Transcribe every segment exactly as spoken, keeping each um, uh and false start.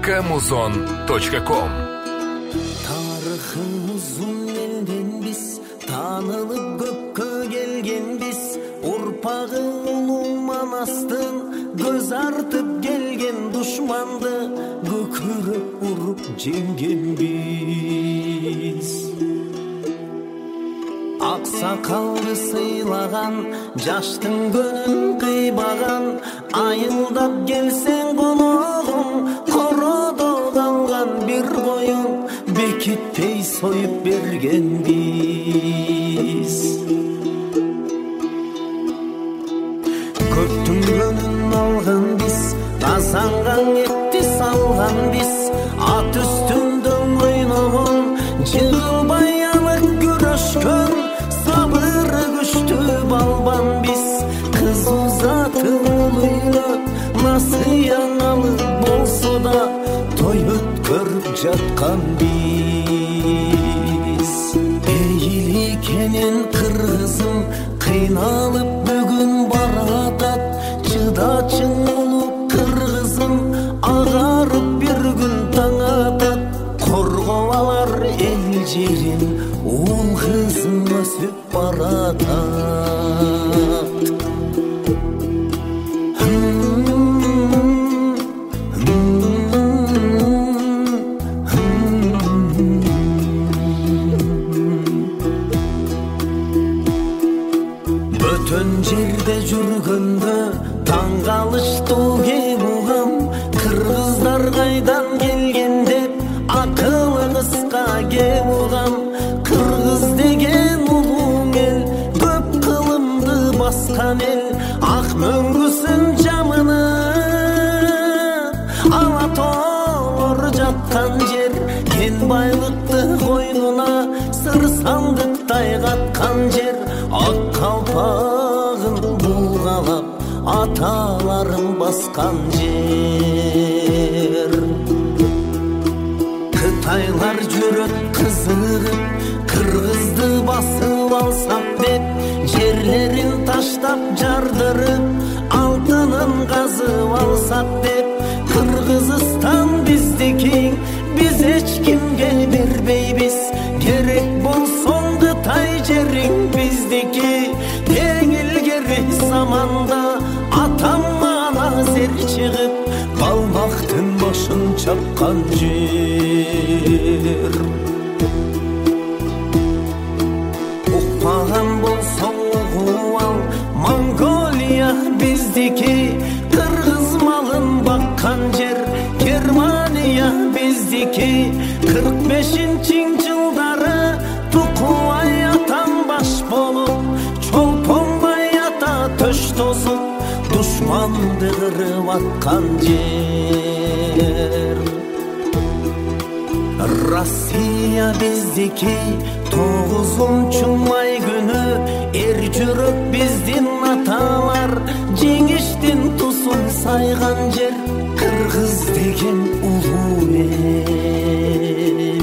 камузон точка ком. Тарихimiz elden biz, tanılıp gökке gelgen biz, urpağı ulu manastın, göz artıp gelgen düşmandı, gökürüp urup jengen biz. Aksakallı sıylagan, jaштын gönün kıybagan, ayıldap gelsen konuğum, korodo kalgan bir koyun, bekittey soyup bergen biz. Köktün gönün algan biz, kazangan etti salgan biz, at üstünde oynağın, jığılbay anık güreşkön, sabırı güçtü balban biz. Kız uzatı uluyla, nasıl yanalı bolsa da, toy ötkörüp jatkan biz. Eğilikenen kırgızım, kıynalıp bugün baratat, çıdaçın olup kırgızım, ağarıp bir gün taң atat. Korgovalar el jerin, ul kızım ösüp baratat. Bötön jerde жүргөндө таң калышты кебугам, кыргыздар кайдан келген деп акылы кыска кебугам. Кыргыз деген улуу эл, көп кылымды баскан эл, ак мөңгүсүн жамыны ала тоолор жаткан жер, кен байлыкты койнуна сыр сандыктай каткан жер. Ак калпагын булгалап аталарым баскан жер. Кытайлар жүрөт кызыгып, кыргызды басып алсак деп, жерлерин таштап жардырып, алтынын казып алсак деп. Кыргызстан биздики, биз эч кимге бербейбиз, керек болсоң Кытай жериң биздики. Эң илгери заманда атам ана зер чыгып, балмактын башын чапкан жер. Укпаган болсоң угуп ал, Монголия биздики, кыргыз малын баккан жер. Германия биздики, кырк бешинчи жылдары Тукубай атам баш болуп, Чолпонбай ата төш тосуп, душманды кырып аткан жер. Россия биздики, тогузунчу май күнү, эр жүрөк биздин аталар, жеңиштин тусун сайган жер. Кыргыз деген улуу эл.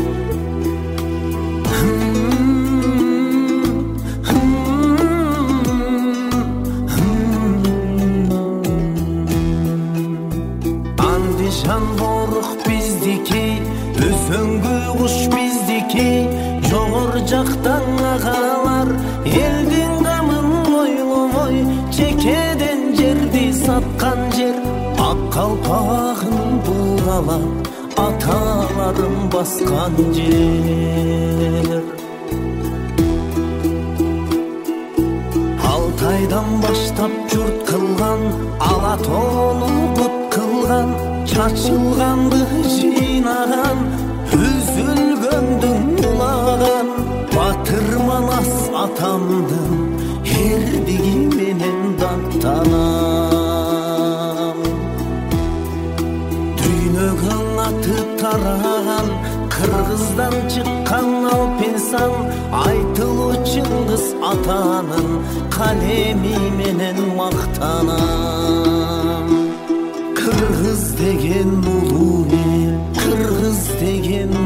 Андижан борук биздики, Өзөңгү куш биздики, жогор жактан агалар, элдин камын ойлобой, чекеден жерди саткан жер. Ак калпагын булгалап, аталарым баскан жер. Алтайдан баштап журт кылган, ала тоону кут кылган, чачылганды жыйнаган, үзүлгөндүн улаган. Батыр Манас атамдын эрдиги менен даттанам. Дүйнөгө аты тараган, кыргыздан чыккан Алпинсан, айтылуу Чыңгыз атанын калеми менен мактанам. Кыргыз деген улуу эл, кыргыз деген